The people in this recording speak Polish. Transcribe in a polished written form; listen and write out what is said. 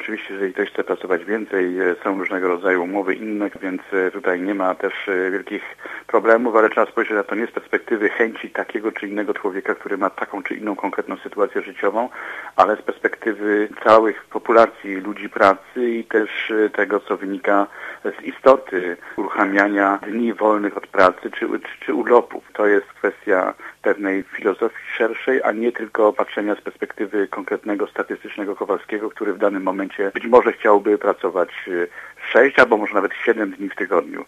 oczywiście, jeżeli ktoś chce pracować więcej, są różnego rodzaju umowy inne, więc tutaj nie ma też wielkich problemów, ale trzeba spojrzeć na to nie z perspektywy chęci takiego czy innego człowieka, który ma taką czy inną konkretną sytuację życiową, ale z perspektywy całych populacji ludzi pracy i też tego, co wynika z istoty uruchamiania dni wolnych od pracy czy urlopów. To jest kwestia pewnej filozofii szerszej, a nie tylko patrzenia z perspektywy konkretnego statystycznego Kowalskiego, który w danym momencie być może chciałby pracować 6 albo może nawet 7 dni w tygodniu.